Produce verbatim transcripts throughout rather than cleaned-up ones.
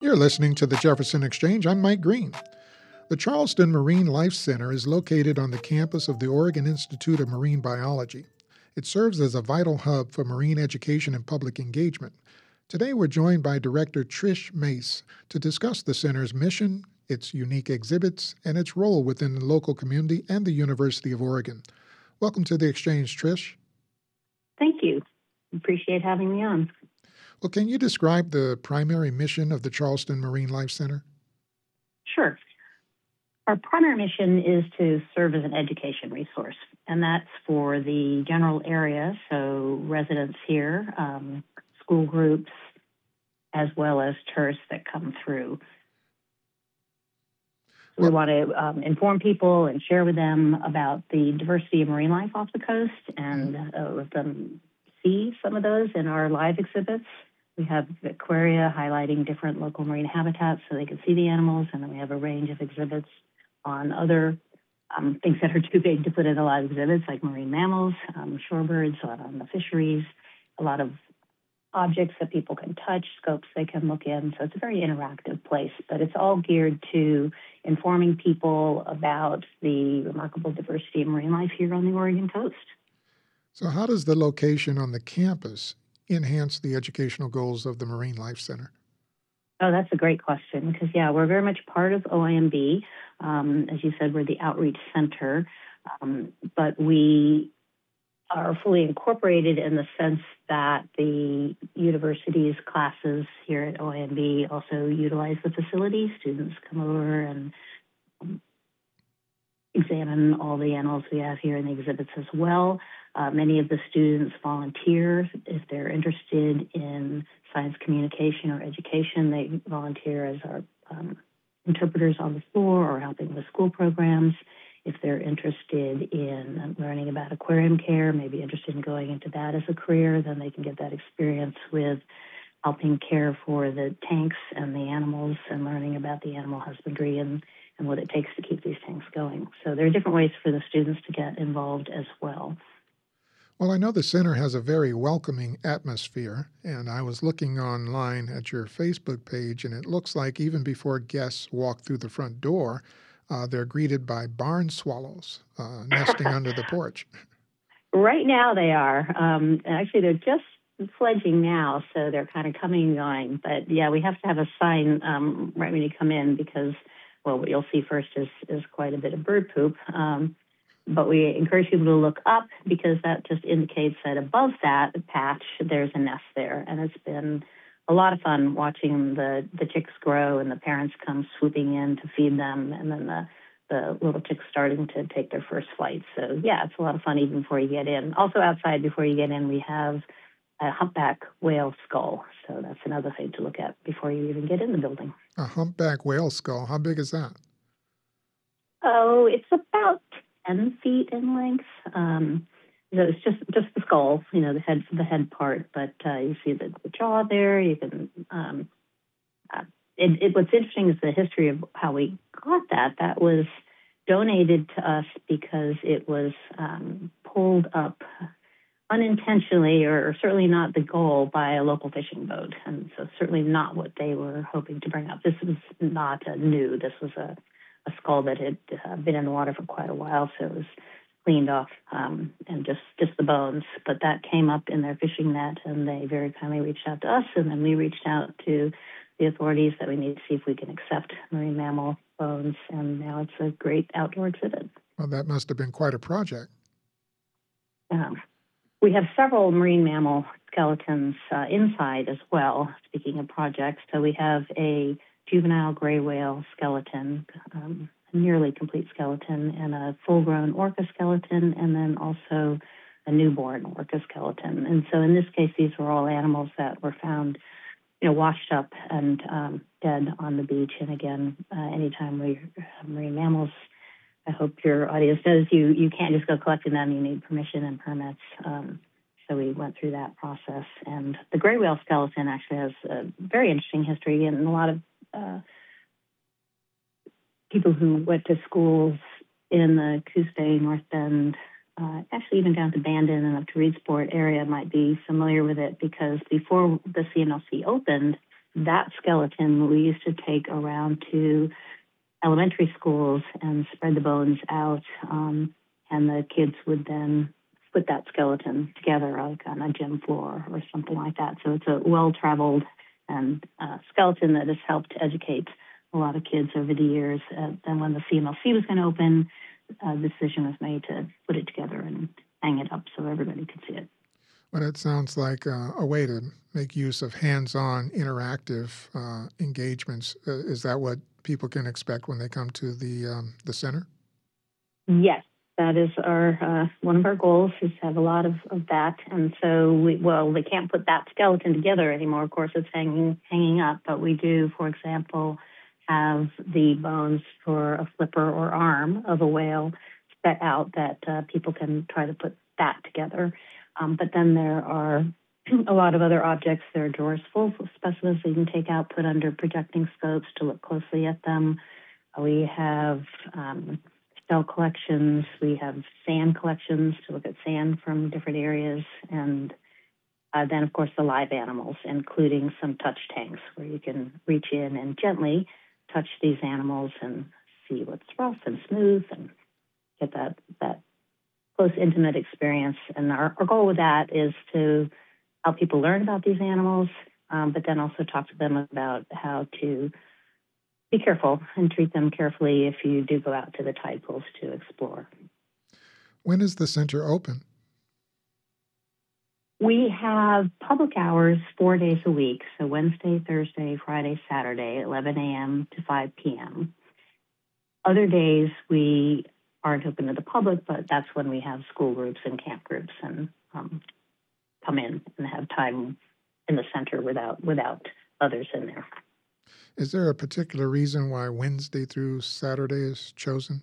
You're listening to the Jefferson Exchange. I'm Mike Green. The Charleston Marine Life Center is located on the campus of the Oregon Institute of Marine Biology. It serves as a vital hub for marine education and public engagement. Today we're joined by Director Trish Mace to discuss the center's mission, its unique exhibits, and its role within the local community and the University of Oregon. Welcome to the Exchange, Trish. Thank you. Appreciate having me on. Well, can you describe the primary mission of the Charleston Marine Life Center? Sure. Our primary mission is to serve as an education resource, and that's for the general area, so residents here, um, school groups, as well as tourists that come through. So we want to um, inform people and share with them about the diversity of marine life off the coast and uh, let them see some of those in our live exhibits. We have aquaria highlighting different local marine habitats so they can see the animals, and then we have a range of exhibits on other um, things that are too big to put in a live exhibits, like marine mammals, um, shorebirds, on the fisheries, a lot of objects that people can touch, scopes they can look in. So it's a very interactive place, but it's all geared to informing people about the remarkable diversity of marine life here on the Oregon coast. So how does the location on the campus enhance the educational goals of the Marine Life Center? Oh, that's a great question because, yeah, we're very much part of O I M B. Um, as you said, we're the outreach center, um, but we are fully incorporated in the sense that the university's classes here at O I M B also utilize the facility. Students come over and um, examine all the animals we have here in the exhibits as well. Uh, many of the students volunteer if they're interested in science communication or education. They volunteer as our um, interpreters on the floor or helping with school programs. If they're interested in learning about aquarium care, maybe interested in going into that as a career, then they can get that experience with helping care for the tanks and the animals and learning about the animal husbandry and, and what it takes to keep these tanks going. So there are different ways for the students to get involved as well. Well, I know the center has a very welcoming atmosphere, and I was looking online at your Facebook page, and it looks like even before guests walk through the front door, uh, they're greeted by barn swallows uh, nesting under the porch. Right now they are. Um, actually, they're just fledging now, so they're kind of coming and going. But, yeah, we have to have a sign um, right when you come in because, well, what you'll see first is, is quite a bit of bird poop. Um, But we encourage people to look up because that just indicates that above that patch, there's a nest there. And it's been a lot of fun watching the, the chicks grow and the parents come swooping in to feed them. And then the, the little chicks starting to take their first flight. So, yeah, it's a lot of fun even before you get in. Also outside before you get in, we have a humpback whale skull. So that's another thing to look at before you even get in the building. A humpback whale skull. How big is that? Oh, it's about ten feet in length. Um, so it's just just the skull, you know, the head the head part. But uh, you see the, the jaw there. You can. Um, uh, it, it, what's interesting is the history of how we got that. That was donated to us because it was um, pulled up unintentionally, or, or certainly not the goal, by a local fishing boat, and so certainly not what they were hoping to bring up. This was not a new. This was a a skull that had uh, been in the water for quite a while, so it was cleaned off um, and just, just the bones. But that came up in their fishing net, and they very kindly reached out to us, and then we reached out to the authorities that we need to see if we can accept marine mammal bones, and now it's a great outdoor exhibit. Well, that must have been quite a project. Um, we have several marine mammal skeletons uh, inside as well, speaking of projects. So we have a juvenile gray whale skeleton, um, a nearly complete skeleton, and a full-grown orca skeleton, and then also a newborn orca skeleton. And so in this case, these were all animals that were found, you know, washed up and um, dead on the beach. And again, uh, anytime we have marine mammals, I hope your audience knows you, you can't just go collecting them. You need permission and permits. Um, So we went through that process. And the gray whale skeleton actually has a very interesting history, and a lot of uh, people who went to schools in the Coos Bay, North Bend, uh, actually even down to Bandon and up to Reedsport area might be familiar with it because before the C M L C opened, that skeleton we used to take around to elementary schools and spread the bones out, um, and the kids would then put that skeleton together like on a gym floor or something like that. So it's a well-traveled and uh, skeleton that has helped educate a lot of kids over the years. Uh, then when the C M L C was going to open, a decision was made to put it together and hang it up so everybody could see it. Well, it sounds like uh, a way to make use of hands-on interactive uh, engagements. Uh, is that what people can expect when they come to the um, the center? Yes, that is our uh, one of our goals is to have a lot of, of that. And so, we, well, they can't put that skeleton together anymore. Of course, it's hanging hanging up. But we do, for example, have the bones for a flipper or arm of a whale set out that uh, people can try to put that together. Um, but then there are a lot of other objects. There are drawers full of specimens that you can take out, put under projecting scopes to look closely at them. We have um, shell collections. We have sand collections to look at sand from different areas. And uh, then, of course, the live animals, including some touch tanks where you can reach in and gently touch these animals and see what's rough and smooth and get that, that close, intimate experience. And our, our goal with that is to help people learn about these animals, um, but then also talk to them about how to be careful and treat them carefully if you do go out to the tide pools to explore. When is the center open? We have public hours four days a week, so Wednesday, Thursday, Friday, Saturday, eleven a.m. to five p.m. Other days we aren't open to the public, but that's when we have school groups and camp groups and um, come in and have time in the center without without others in there. Is there a particular reason why Wednesday through Saturday is chosen?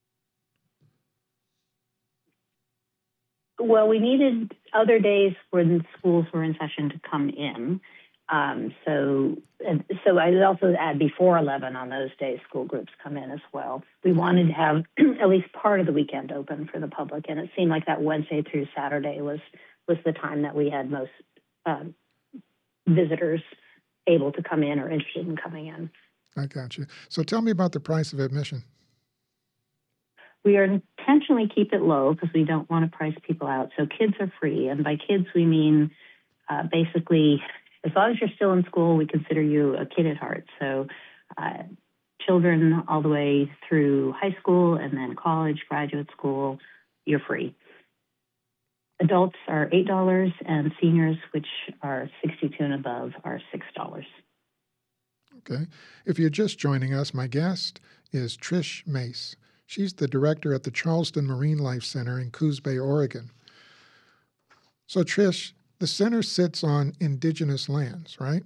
Well, we needed other days when schools were in session to come in. Um, so, and so I would also add before eleven on those days, school groups come in as well. We wanted to have at least part of the weekend open for the public, and it seemed like that Wednesday through Saturday was was the time that we had most uh, visitors able to come in or interested in coming in. I got you. So tell me about the price of admission. We are intentionally keep it low because we don't want to price people out. So kids are free. And by kids, we mean uh, basically, as long as you're still in school, we consider you a kid at heart. So uh, children all the way through high school and then college, graduate school, you're free. Adults are eight dollars and seniors, which are sixty-two and above, are six dollars. Okay. If you're just joining us, my guest is Trish Mace. She's the director at the Charleston Marine Life Center in Coos Bay, Oregon. So, Trish, the center sits on indigenous lands, right?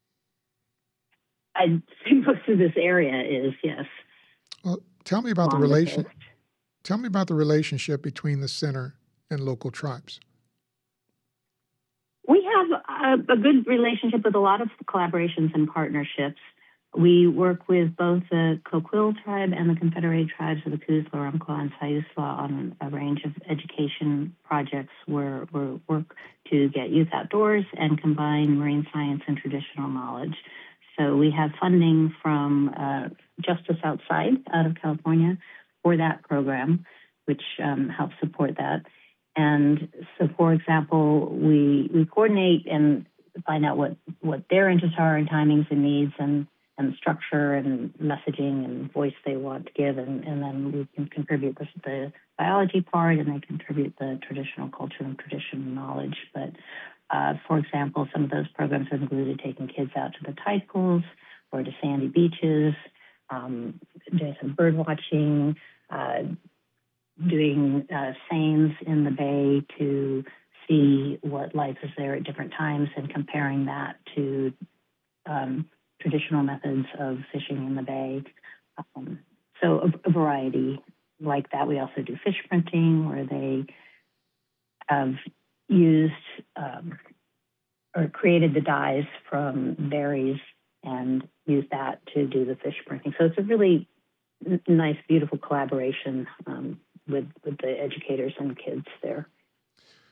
I think most of this area is, yes. Well, tell me about the relation. Tell me about the relationship between the center and local tribes. We have a, a good relationship with a lot of collaborations and partnerships. We work with both the Coquille tribe and the Confederated tribes of the Coos, Umpqua, and Siuslaw on a range of education projects where we work to get youth outdoors and combine marine science and traditional knowledge. So we have funding from uh, Justice Outside out of California for that program, which um, helps support that. And so, for example, we we coordinate and find out what, what their interests are and timings and needs and and structure and messaging and voice they want to give, and, and then we can contribute the, the biology part, and they contribute the traditional culture and traditional knowledge. But, uh, for example, some of those programs have included taking kids out to the tide pools or to sandy beaches, um, doing some bird watching, uh, doing uh, seines in the bay to see what life is there at different times and comparing that to um, traditional methods of fishing in the bay. Um, so a, a variety like that. We also do fish printing, where they have used um, or created the dyes from berries and used that to do the fish printing. So it's a really n- nice, beautiful collaboration um, with, with the educators and kids there.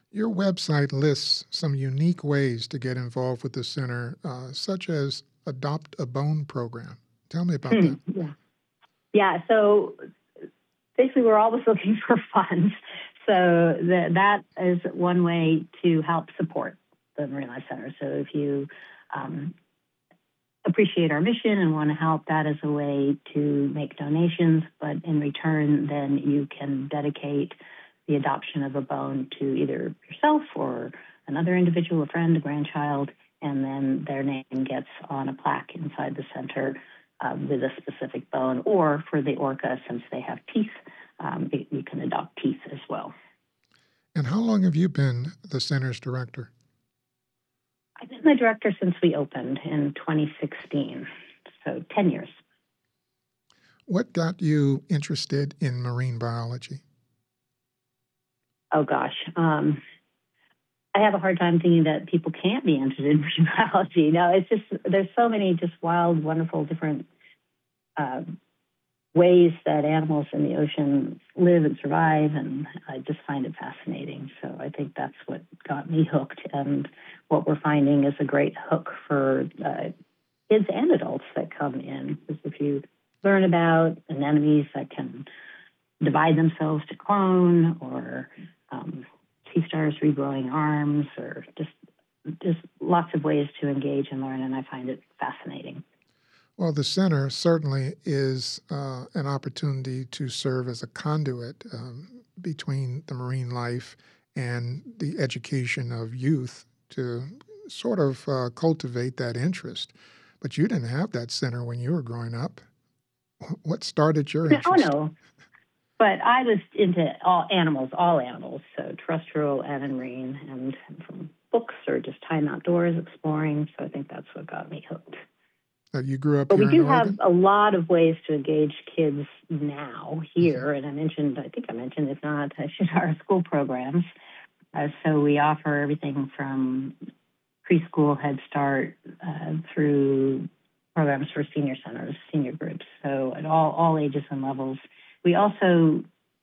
Your website lists some unique ways to get involved with the center, uh, such as Adopt a Bone program. Tell me about that. yeah. Yeah. So basically, we're always looking for funds. So the, that is one way to help support the Marine Life Center. So if you um, appreciate our mission and want to help, that is a way to make donations. But in return, then you can dedicate the adoption of a bone to either yourself or another individual, a friend, a grandchild, and then their name gets on a plaque inside the center uh, with a specific bone. Or for the orca, since they have teeth, um, you can adopt teeth as well. And how long have you been the center's director? I've been the director since we opened in twenty sixteen, so ten years. What got you interested in marine biology? Oh, gosh. Um, I have a hard time thinking that people can't be interested in marine biology. No, it's just, there's so many just wild, wonderful, different uh, ways that animals in the ocean live and survive, and I just find it fascinating. So I think that's what got me hooked, and what we're finding is a great hook for uh, kids and adults that come in, because if you learn about anemones that can divide themselves to clone, or um, sea stars regrowing arms, or just just lots of ways to engage and learn, and I find it fascinating. Well, the center certainly is uh, an opportunity to serve as a conduit um, between the marine life and the education of youth to sort of uh, cultivate that interest. But you didn't have that center when you were growing up. What started your interest? Oh, no. But I was into all animals, all animals, so terrestrial and marine, and from books or just time outdoors exploring. So I think that's what got me hooked. Uh, you grew up but here we do in Oregon? have a lot of ways to engage kids now here. Mm-hmm. And I mentioned, I think I mentioned, if not, I should, our school programs. Uh, so we offer everything from preschool, Head Start, uh, through programs for senior centers, senior groups. So at all, all ages and levels. We also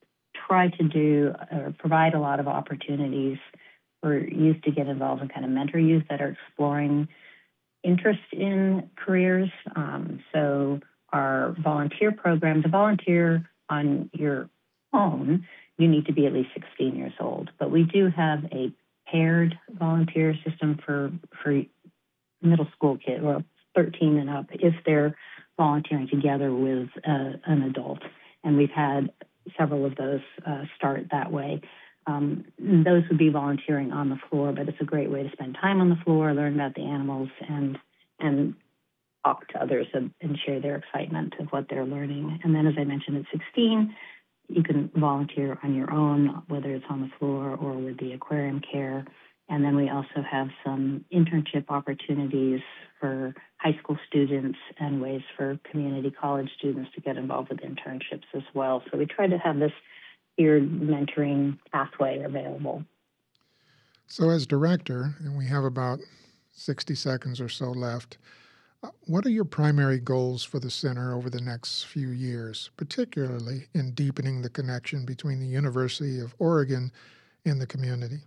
try to do or provide a lot of opportunities for youth to get involved and kind of mentor youth that are exploring interest in careers. Um, so our volunteer program, to volunteer on your own, you need to be at least sixteen years old. But we do have a paired volunteer system for, for middle school kids, or thirteen and up, if they're volunteering together with uh, an adult. And we've had several of those uh, start that way. Um, those would be volunteering on the floor, but it's a great way to spend time on the floor, learn about the animals, and and talk to others and, and share their excitement of what they're learning. And then, as I mentioned, at sixteen, you can volunteer on your own, whether it's on the floor or with the aquarium care. And then we also have some internship opportunities for high school students and ways for community college students to get involved with internships as well. So we try to have this tiered mentoring pathway available. So as director, and we have about sixty seconds or so left, uh, what are your primary goals for the center over the next few years, particularly in deepening the connection between the University of Oregon and the community?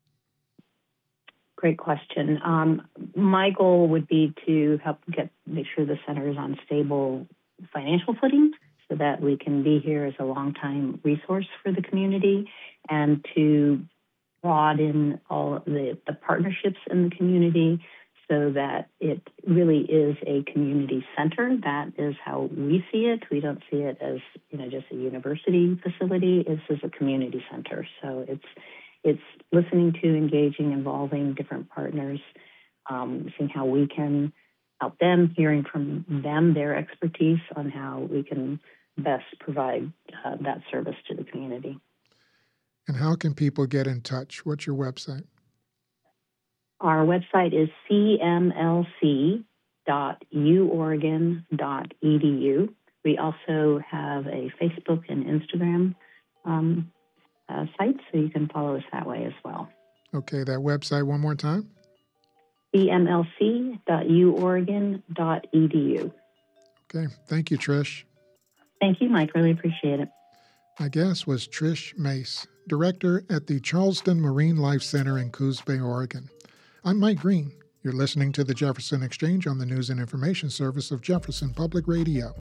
Great question. Um, my goal would be to help get make sure the center is on stable financial footing so that we can be here as a long-time resource for the community, and to broaden all of the, the partnerships in the community so that it really is a community center. That is how we see it. We don't see it as, you know, just a university facility. This is a community center. So it's It's listening to, engaging, involving different partners, um, seeing how we can help them, hearing from them their expertise on how we can best provide uh, that service to the community. And how can people get in touch? What's your website? Our website is c m l c dot u oregon dot e d u. We also have a Facebook and Instagram um Uh, site, so you can follow us that way as well. Okay, that website one more time? c m l c dot u oregon dot e d u. Okay, thank you, Trish. Thank you, Mike. Really appreciate it. My guest was Trish Mace, Director at the Charleston Marine Life Center in Coos Bay, Oregon. I'm Mike Green. You're listening to the Jefferson Exchange on the News and Information Service of Jefferson Public Radio.